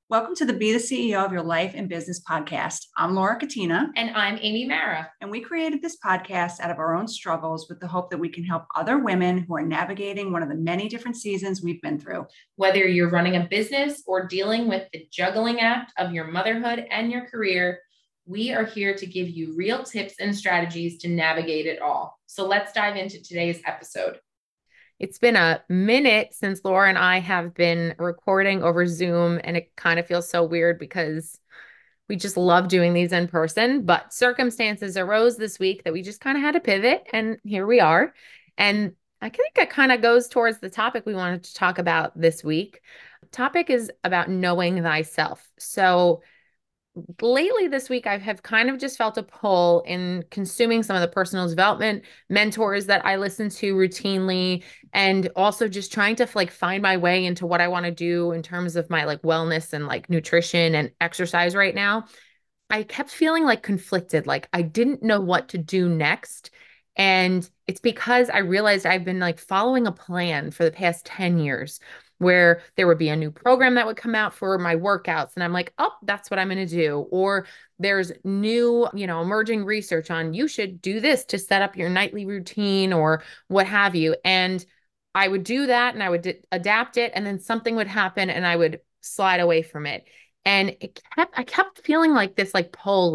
Welcome to the Be the CEO of Your Life and Business podcast. I'm Laura Katina. And I'm Amy Mara. And we created this podcast out of our own struggles with the hope that we can help other women who are navigating one of the many different seasons we've been through. Whether you're running a business or dealing with the juggling act of your motherhood and your career, we are here to give you real tips and strategies to navigate it all. So let's dive into today's episode. It's been a minute since Laura and I have been recording over Zoom, and it kind of feels so weird because we just love doing these in person, but circumstances arose this week that we just kind of had to pivot, and here we are. And I think it kind of goes towards the topic we wanted to talk about this week. The topic is about knowing thyself. So lately this week, I have kind of just felt a pull in consuming some of the personal development mentors that I listen to routinely, and also just trying to find my way into what I want to do in terms of my wellness and nutrition and exercise right now. I kept feeling conflicted, I didn't know what to do next. And it's because I realized I've been following a plan for the past 10 years where there would be a new program that would come out for my workouts. And I'm like, oh, that's what I'm going to do. Or there's new, emerging research on you should do this to set up your nightly routine or what have you. And I would do that and I would adapt it. And then something would happen and I would slide away from it. And I kept feeling this pull,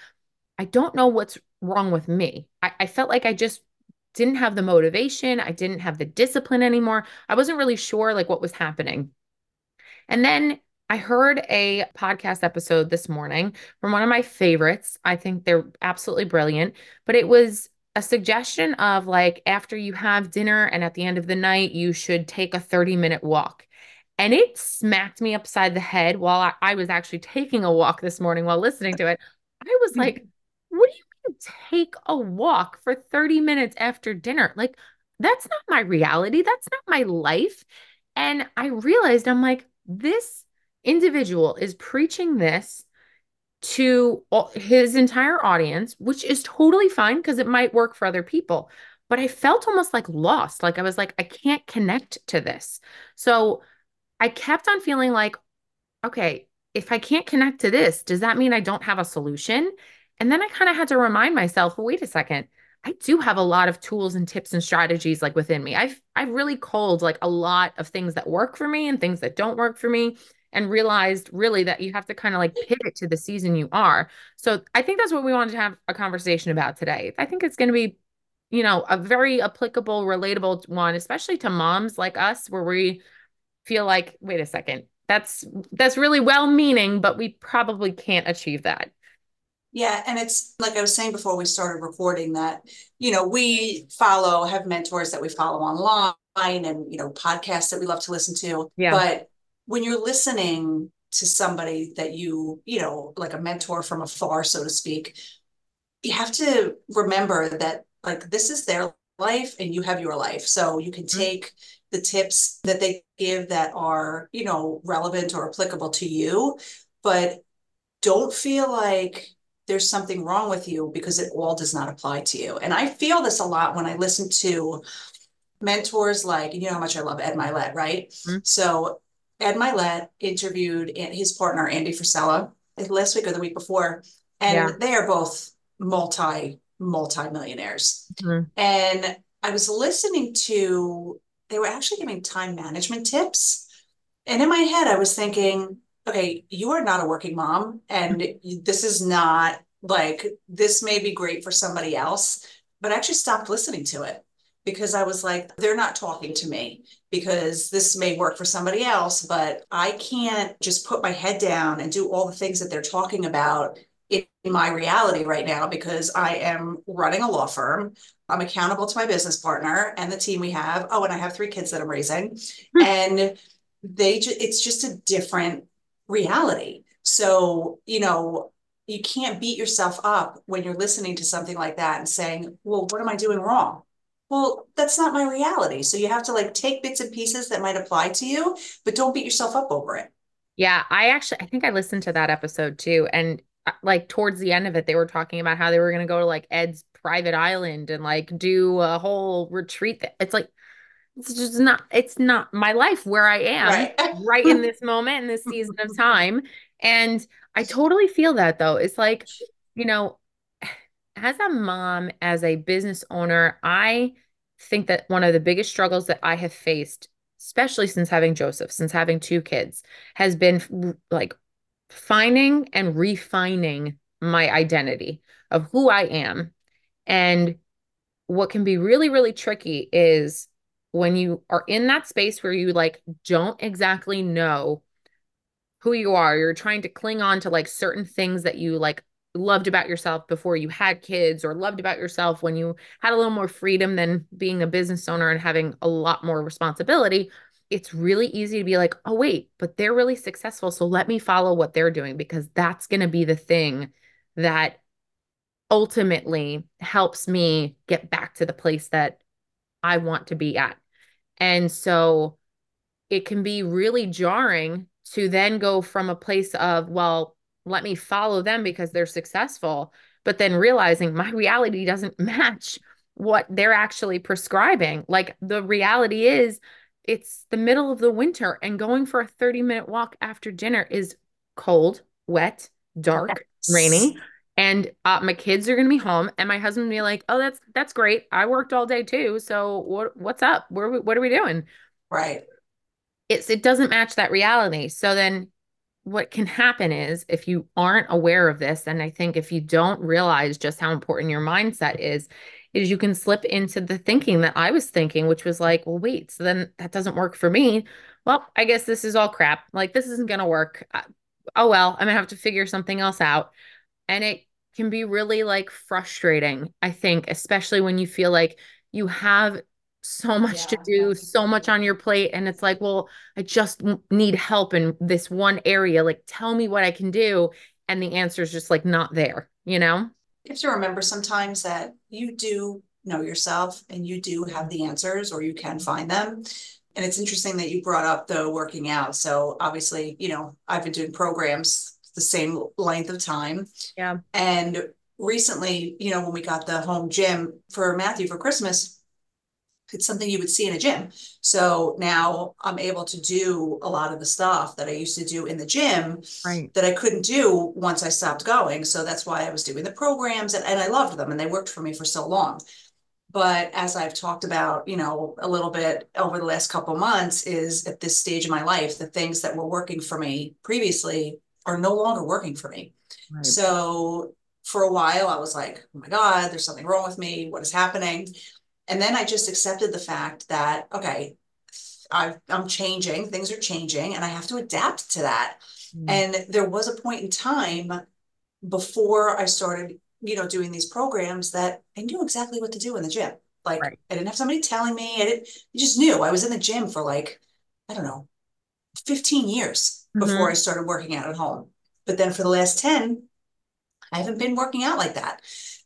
I don't know what's wrong with me. I felt like I just didn't have the motivation. I didn't have the discipline anymore. I wasn't really sure what was happening. And then I heard a podcast episode this morning from one of my favorites. I think they're absolutely brilliant, but it was a suggestion of after you have dinner and at the end of the night, you should take a 30-minute walk. And it smacked me upside the head while I was actually taking a walk this morning while listening to it. I was like, what do you mean take a walk for 30 minutes after dinner? That's not my reality. That's not my life. And I realized this individual is preaching this to his entire audience, which is totally fine because it might work for other people. But I felt almost lost. I was I can't connect to this. So I kept on feeling okay, if I can't connect to this, does that mean I don't have a solution? And then I kind of had to remind myself, well, wait a second. I do have a lot of tools and tips and strategies within me. I've really culled a lot of things that work for me and things that don't work for me, and realized really that you have to kind of pivot to the season you are. So I think that's what we wanted to have a conversation about today. I think it's going to be, a very applicable, relatable one, especially to moms like us, where we feel wait a second, that's really well-meaning, but we probably can't achieve that. Yeah. And it's like I was saying before we started recording that, we have mentors that we follow online and, podcasts that we love to listen to. Yeah. But when you're listening to somebody that like a mentor from afar, so to speak, you have to remember that this is their life and you have your life. So you can take the tips that they give that are, relevant or applicable to you, but don't feel like there's something wrong with you because it all does not apply to you. And I feel this a lot when I listen to mentors how much I love Ed Mylett, right? Mm-hmm. So Ed Mylett interviewed his partner, Andy Frisella, last week or the week before. And they are both multi-millionaires. Mm-hmm. And I was listening to, they were actually giving time management tips. And in my head, I was thinking, okay, you are not a working mom. And this is not this may be great for somebody else, but I actually stopped listening to it because I was like, they're not talking to me because this may work for somebody else, but I can't just put my head down and do all the things that they're talking about in my reality right now because I am running a law firm. I'm accountable to my business partner and the team we have. Oh, and I have 3 kids that I'm raising. And it's just a different reality. So, you can't beat yourself up when you're listening to something like that and saying, well, what am I doing wrong? Well, that's not my reality. So you have to take bits and pieces that might apply to you, but don't beat yourself up over it. Yeah, I think I listened to that episode too. And towards the end of it, they were talking about how they were going to go to Ed's private island and do a whole retreat. It's it's just not, it's not my life where I am Right. right in this moment, in this season of time. And I totally feel that though. It's like, you know, as a mom, as a business owner, I think that one of the biggest struggles that I have faced, especially since having Joseph, since having two kids, has been like finding and refining my identity of who I am. And what can be really, really tricky is when you are in that space where you like don't exactly know who you are. You're trying to cling on to like certain things that you like loved about yourself before you had kids, or loved about yourself when you had a little more freedom than being a business owner and having a lot more responsibility. It's really easy to be like, oh, wait, but they're really successful. So let me follow what they're doing because that's going to be the thing that ultimately helps me get back to the place that I want to be at. And so it can be really jarring to then go from a place of, well, let me follow them because they're successful, but then realizing my reality doesn't match what they're actually prescribing. Like the reality is, it's the middle of the winter and going for a 30-minute walk after dinner is cold, wet, dark, rainy. And my kids are gonna be home, and my husband will be like, "Oh, that's great. I worked all day too. So what's up? What are we doing?" Right. It doesn't match that reality. So then what can happen is if you aren't aware of this, and I think if you don't realize just how important your mindset is you can slip into the thinking that I was thinking, which was like, well, wait, so then that doesn't work for me. Well, I guess this is all crap. Like this isn't going to work. Oh, well, I'm gonna have to figure something else out. And it can be really like frustrating, I think, especially when you feel like you have so much to Yeah, do, that's so much exactly. on your plate. And it's like, well, I just need help in this one area. Like, tell me what I can do. And the answer is just like not there, you know? You have to remember sometimes that you do know yourself and you do have the answers or you can find them. And it's interesting that you brought up the working out. So obviously, I've been doing programs the same length of time. Yeah. And recently, when we got the home gym for Matthew for Christmas, it's something you would see in a gym. So now I'm able to do a lot of the stuff that I used to do in the gym Right. that I couldn't do once I stopped going. So that's why I was doing the programs, and I loved them and they worked for me for so long. But as I've talked about, a little bit over the last couple of months, is at this stage of my life, the things that were working for me previously are no longer working for me. Right. So for a while, I was like, oh my God, there's something wrong with me. What is happening? And then I just accepted the fact that, okay, I'm changing, things are changing, and I have to adapt to that. Mm. And there was a point in time before I started, doing these programs that I knew exactly what to do in the gym. Like Right. I didn't have somebody telling me, I just knew. I was in the gym for like, I don't know, 15 years before I Hmm. started working out at home. But then for the last 10, I haven't been working out like that.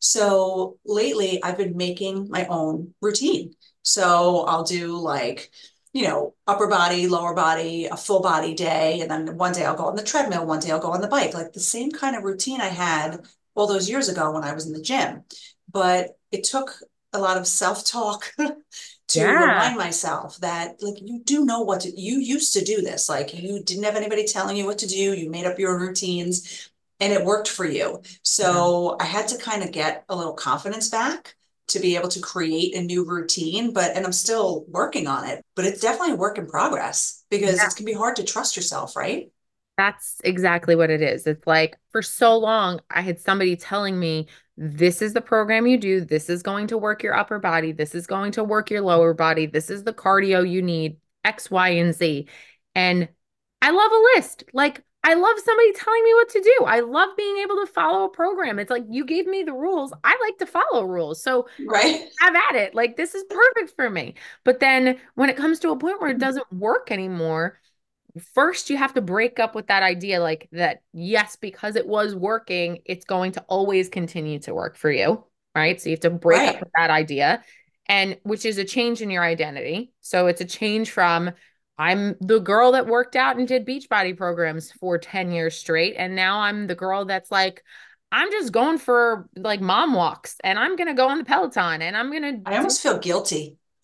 So lately I've been making my own routine. So I'll do like, upper body, lower body, a full body day. And then one day I'll go on the treadmill, one day I'll go on the bike, like the same kind of routine I had all those years ago when I was in the gym. But it took a lot of self-talk to Yeah. remind myself that like you do know what to, you used to do this. Like you didn't have anybody telling you what to do. You made up your own routines and it worked for you. Yeah. So I had to kind of get a little confidence back to be able to create a new routine, and I'm still working on it, but it's definitely a work in progress because it can be hard to trust yourself, right? That's exactly what it is. It's like for so long, I had somebody telling me, this is the program you do. This is going to work your upper body. This is going to work your lower body. This is the cardio you need, X, Y, and Z. And I love a list. Like, I love somebody telling me what to do. I love being able to follow a program. It's like you gave me the rules. I like to follow rules. So Right. have at it. Like, this is perfect for me. But then when it comes to a point where it doesn't work anymore, first you have to break up with that idea like that, yes, because it was working, it's going to always continue to work for you, right? So you have to break up Right. with that idea, and which is a change in your identity. So it's a change from, I'm the girl that worked out and did Beachbody programs for 10 years straight, and now I'm the girl that's like, I'm just going for like mom walks, and I'm going to go on the Peloton, and I'm going I to do. almost feel guilty.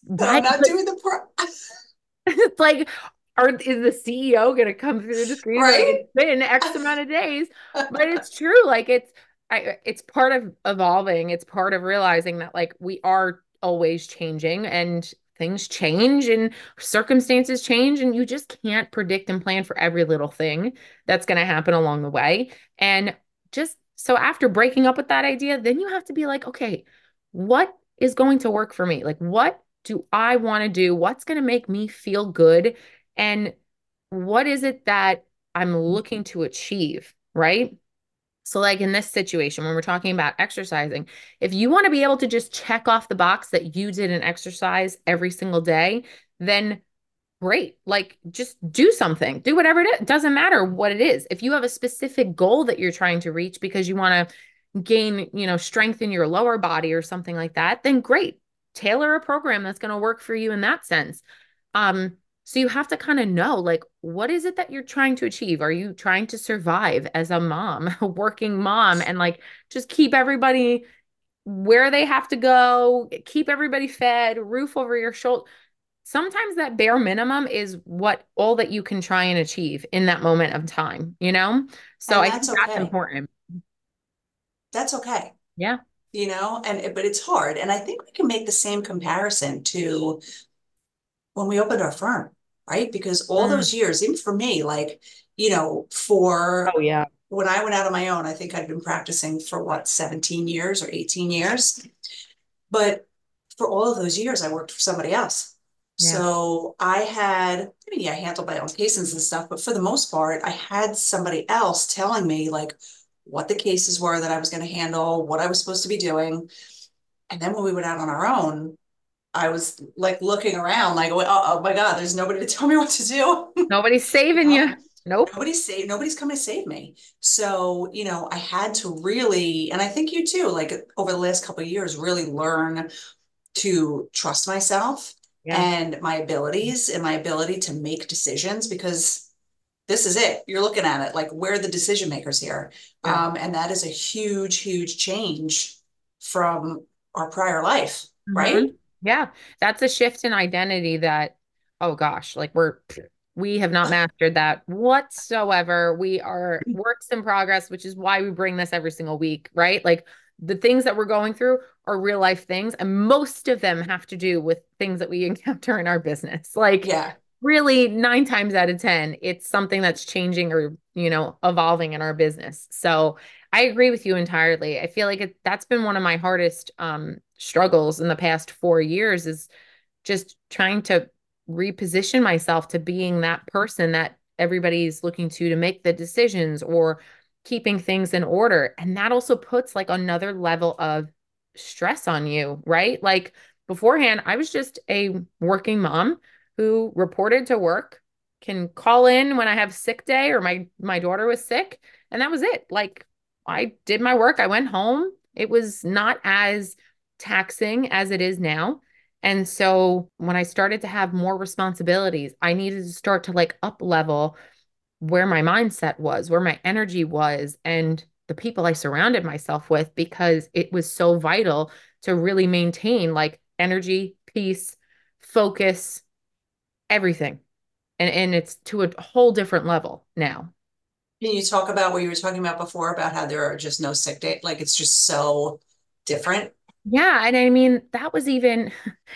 that I'm Right? not doing the It's like, is the CEO going to come through the screen and be like, right. it's been X amount of days? But it's true. Like it's part of evolving. It's part of realizing that like we are always changing and things change and circumstances change and you just can't predict and plan for every little thing that's going to happen along the way. And just so after breaking up with that idea, then you have to be like, okay, what is going to work for me? Like what do I want to do? What's going to make me feel good? And what is it that I'm looking to achieve? Right. So, like in this situation, when we're talking about exercising, if you want to be able to just check off the box that you did an exercise every single day, then great. Like just do something, do whatever it is. It doesn't matter what it is. If you have a specific goal that you're trying to reach because you want to gain, strength in your lower body or something like that, then great. Tailor a program that's going to work for you in that sense. So you have to kind of know like what is it that you're trying to achieve? Are you trying to survive as a mom, a working mom, and like just keep everybody where they have to go, keep everybody fed, roof over your shoulder? Sometimes that bare minimum is what all that you can try and achieve in that moment of time? So And I that's think that's okay. important. That's okay. Yeah. But it's hard. And I think we can make the same comparison to when we opened our firm, right? Because all Mm. those years, even for me, like, for Oh, yeah. when I went out on my own, I think I'd been practicing for what, 17 years or 18 years. But for all of those years, I worked for somebody else. Yeah. So I handled my own cases and stuff, but for the most part, I had somebody else telling me like what the cases were that I was going to handle, what I was supposed to be doing. And then when we went out on our own, I was like looking around, like, oh my God, there's nobody to tell me what to do. Nobody's saving you. No, Nope. nobody's coming to save me. So, I had to really, and I think you too, like over the last couple of years, really learn to trust myself Yeah. and my abilities and my ability to make decisions because this is it. You're looking at it like we're the decision makers here. Yeah. And that is a huge, huge change from our prior life, Hmm. right? Yeah. That's a shift in identity that, oh gosh, like we have not mastered that whatsoever. We are works in progress, which is why we bring this every single week, right? Like the things that we're going through are real life things, and most of them have to do with things that we encounter in our business. Like Yeah. really 9 times out of 10, it's something that's changing or, evolving in our business. So I agree with you entirely. I feel like that's been one of my hardest struggles in the past 4 years is just trying to reposition myself to being that person that everybody's looking to make the decisions or keeping things in order. And that also puts like another level of stress on you, right? Like beforehand, I was just a working mom who reported to work, can call in when I have sick day or my daughter was sick, and that was it. Like I did my work, I went home. It was not as taxing as it is now. And so when I started to have more responsibilities, I needed to start to like up level where my mindset was, where my energy was, and the people I surrounded myself with because it was so vital to really maintain like energy, peace, focus, everything. And it's to a whole different level now. Can you talk about what you were talking about before about how there are just no sick day? Like it's just so different. Yeah, and I mean that was even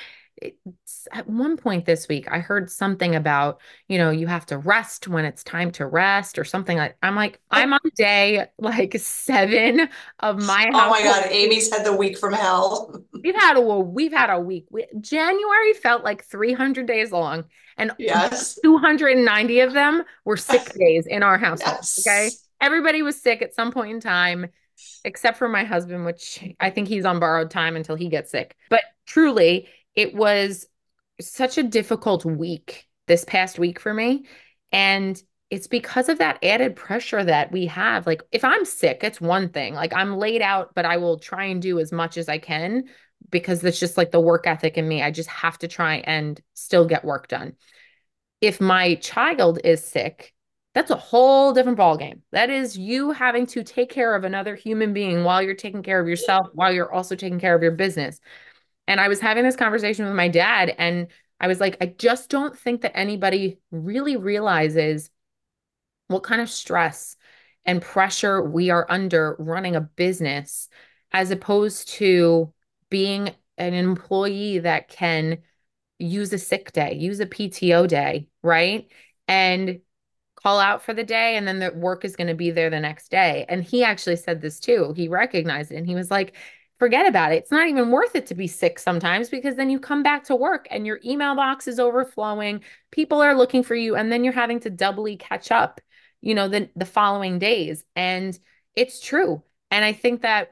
at one point this week, I heard something about, you have to rest when it's time to rest or something I'm on day like 7 of my Oh my household. God, Amy's had the week from hell. We've had a week. January felt like 300 days long, and Yes. 290 of them were sick days in our household. Okay. Yes. Everybody was sick at some point in time, except for my husband, which I think he's on borrowed time until he gets sick. But truly, it was such a difficult week this past week for me. And it's because of that added pressure that we have. Like, if I'm sick, it's one thing. Like, I'm laid out, but I will try and do as much as I can because that's just like the work ethic in me. I just have to try and still get work done. If my child is sick, that's a whole different ballgame. That is you having to take care of another human being while you're taking care of yourself, while you're also taking care of your business. And I was having this conversation with my dad, and I was like, I just don't think that anybody really realizes what kind of stress and pressure we are under running a business, as opposed to being an employee that can use a sick day, use a PTO day, right? And call out for the day, and then the work is going to be there the next day. And he actually said this too. He recognized it, and he was like, forget about it. It's not even worth it to be sick sometimes, because then you come back to work and your email box is overflowing. People are looking for you, and then you're having to doubly catch up, the following days. And it's true. And I think that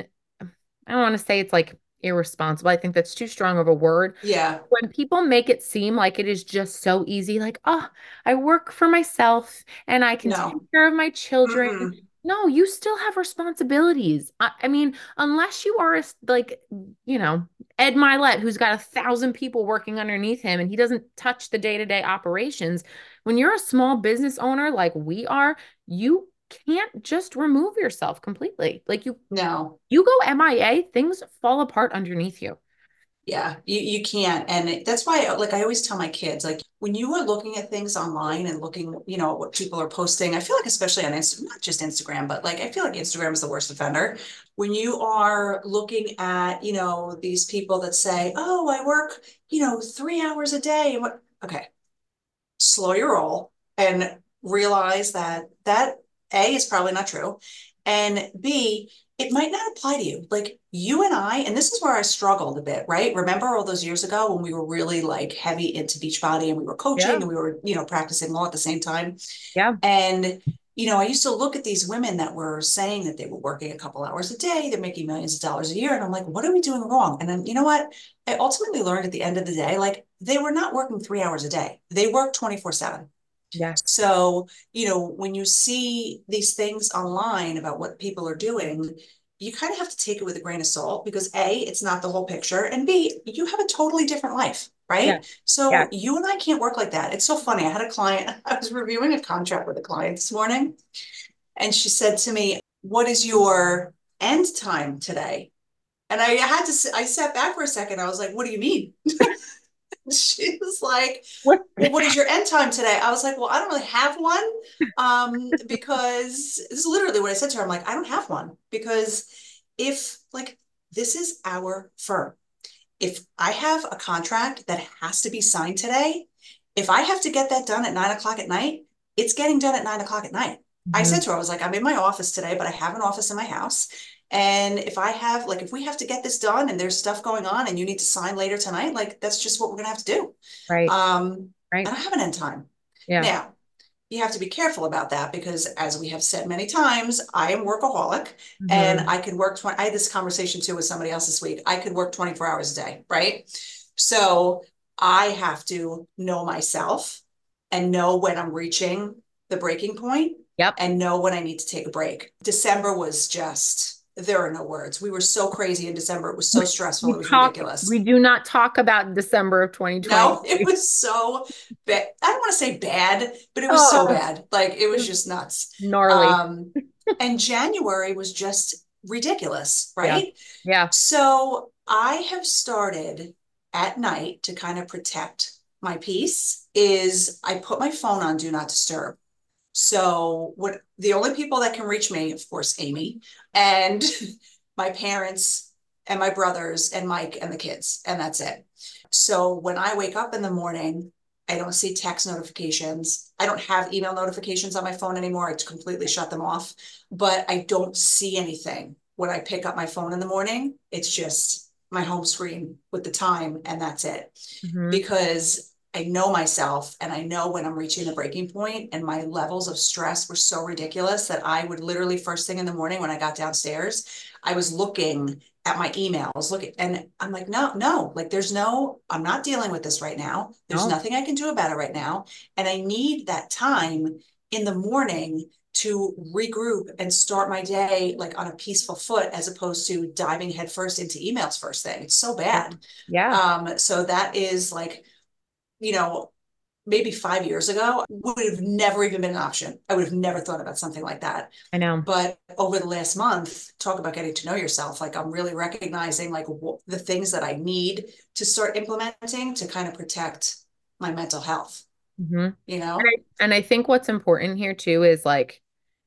I don't want to say it's like irresponsible. I think that's too strong of a word. Yeah. When people make it seem like it is just so easy, like, oh, I work for myself and I can take No. care of my children. Mm-mm. No, you still have responsibilities. I mean, unless you are like, Ed Milet, who's got 1,000 people working underneath him and he doesn't touch the day-to-day operations. When you're a small business owner like we are, you can't just remove yourself completely. Like No. you go MIA, things fall apart underneath you. Yeah, you can't. And that's why, like, I always tell my kids, like, when you are looking at things online and looking, at what people are posting, I feel like, especially on Instagram, not just Instagram, but like, I feel like Instagram is the worst offender. When you are looking at, these people that say, oh, I work, 3 hours a day. And okay, slow your roll and realize that A is probably not true. And B, it might not apply to you. Like you and I, and this is where I struggled a bit, right? Remember all those years ago when we were really like heavy into Beachbody and we were coaching Yeah. and we were, practicing law at the same time. Yeah. And, I used to look at these women that were saying that they were working a couple hours a day, they're making millions of dollars a year. And I'm like, what are we doing wrong? And then, you know what? I ultimately learned at the end of the day, like they were not working 3 hours a day. They worked 24/7. Yes. So, when you see these things online about what people are doing, you kind of have to take it with a grain of salt because A, it's not the whole picture, and B, you have a totally different life, Yeah. right? Yeah. So you and I can't work like that. It's so funny. I had a client, I was reviewing a contract with a client this morning, and she said to me, what is your end time today? And I sat back for a second. I was like, what do you mean? She was like, What? well, what is your end time today? I was like, well, I don't really have one. Because this is literally what I said to her. I'm like, I don't have one because if like this is our firm. If I have a contract that has to be signed today, if I have to get that done at 9 o'clock at night, it's getting done at 9 o'clock at night. I said Mhm. to her, I was like, I'm in my office today, but I have an office in my house. And if we have to get this done and there's stuff going on and you need to sign later tonight, like that's just what we're gonna have to do. Right. I Right. don't have an end time. Yeah. Now, you have to be careful about that because as we have said many times, I am workaholic and Hmm. I could work 20, I had this conversation too with somebody else this week. I could work 24 hours a day, right? So I have to know myself and know when I'm reaching the breaking point Yep. and know when I need to take a break. December was just, there are no words. We were so crazy in December. It was so We, stressful. we It was talk, we ridiculous. do not talk about December of 2020. No, it was so bad. I don't want to say bad, but it was so Oh, bad. Like it it was was just nuts. gnarly. Um, and January was just ridiculous, Yeah. right? Yeah. So I have started at night to kind of protect my peace is I put my phone on do not disturb. So what the only people that can reach me, of course, Amy and my parents and my brothers and Mike and the kids, and that's it. So when I wake up in the morning, I don't see text notifications. I don't have email notifications on my phone anymore. I completely shut them off, but I don't see anything. When I pick up my phone in the morning, it's just my home screen with the time, and that's it. Hmm. Because I know myself and I know when I'm reaching the breaking point, and my levels of stress were so ridiculous that I would literally first thing in the morning when I got downstairs, I was looking at my emails, looking, and I'm like, no, no, like I'm not dealing with this right now. There's No. nothing I can do about it right now. And I need that time in the morning to regroup and start my day like on a peaceful foot as opposed to diving headfirst into emails first thing. It's so Yeah. bad. Yeah. So that is like, you know, maybe 5 years ago would have never even been an option. I would have never thought about something like that. I know. But over the last month, talk about getting to know yourself. Like I'm really recognizing like the things that I need to start implementing to kind of protect my mental health, Mhm. you know? And I think what's important here too is like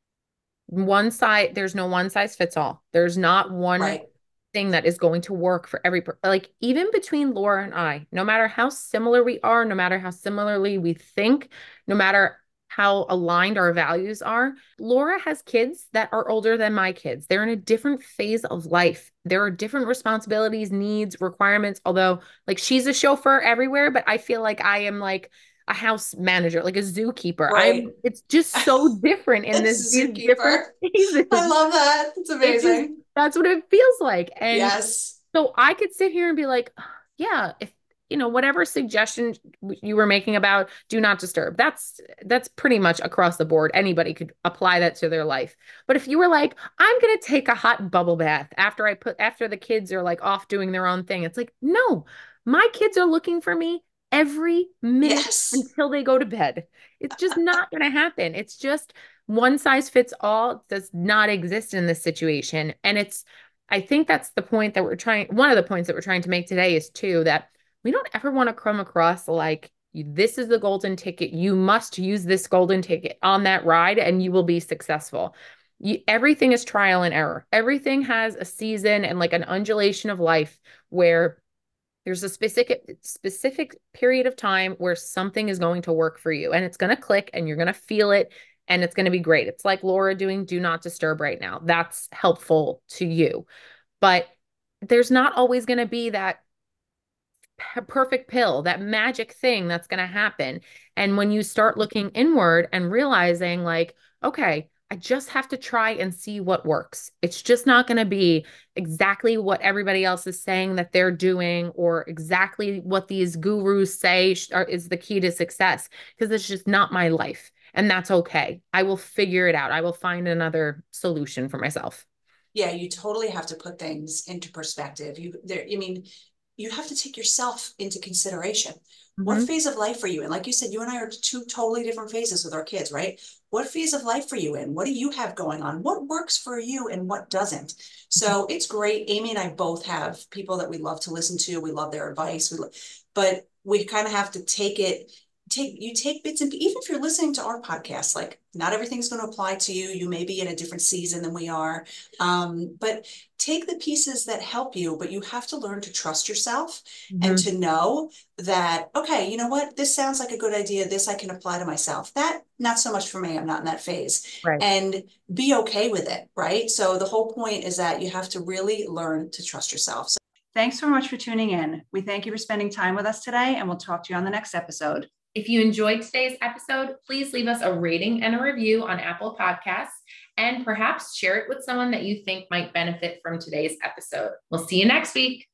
there's no one size fits all. There's not one Right. thing that is going to work for like even between Laura and I, no matter how similar we are, no matter how similarly we think, no matter how aligned our values are, Laura has kids that are older than my kids. They're in a different phase of life. There are different responsibilities, needs, requirements, although like she's a chauffeur everywhere, but I feel like I am like a house manager, like a zookeeper. Right. It's just so different in these different Zookeeper. I phases. love that. It's amazing. That's what it feels like. And Yes. so I could sit here and be like, yeah, if whatever suggestion you were making about do not disturb, that's pretty much across the board. Anybody could apply that to their life. But if you were like, I'm gonna take a hot bubble bath after the kids are like off doing their own thing, it's like, no, my kids are looking for me every minute Yes. until they go to bed. It's just not gonna happen. It's just one size fits all does not exist in this situation. And I think that's one of the points that we're trying to make today is too, that we don't ever want to come across like, this is the golden ticket. You must use this golden ticket on that ride and you will be successful. Everything is trial and error. Everything has a season and like an undulation of life where there's a specific period of time where something is going to work for you and it's going to click and you're going to feel it and it's going to be great. It's like Laura doing do not disturb right now. That's helpful to you. But there's not always going to be that perfect pill, that magic thing that's going to happen. And when you start looking inward and realizing, like, okay, I just have to try and see what works. It's just not going to be exactly what everybody else is saying that they're doing or exactly what these gurus say is the key to success, because it's just not my life. And that's okay. I will figure it out. I will find another solution for myself. Yeah, you totally have to put things into perspective. I mean, you have to take yourself into consideration. What Mhm. phase of life are you in? Like you said, you and I are two totally different phases with our kids, right? What phase of life are you in? What do you have going on? What works for you and what doesn't? So it's great. Amy and I both have people that we love to listen to. We love their advice. But we kind of have to take bits, and even if you're listening to our podcast, like not everything's going to apply to you. You may be in a different season than we are. But take the pieces that help you, but you have to learn to trust yourself and Mhm. to know that, okay, you know what, this sounds like a good idea. This I can apply to myself. That, not so much for me. I'm not in that phase. Right. And be okay with it, right? So the whole point is that you have to really learn to trust yourself. So thanks so much for tuning in. We thank you for spending time with us today, and we'll talk to you on the next episode. If you enjoyed today's episode, please leave us a rating and a review on Apple Podcasts, and perhaps share it with someone that you think might benefit from today's episode. We'll see you next week.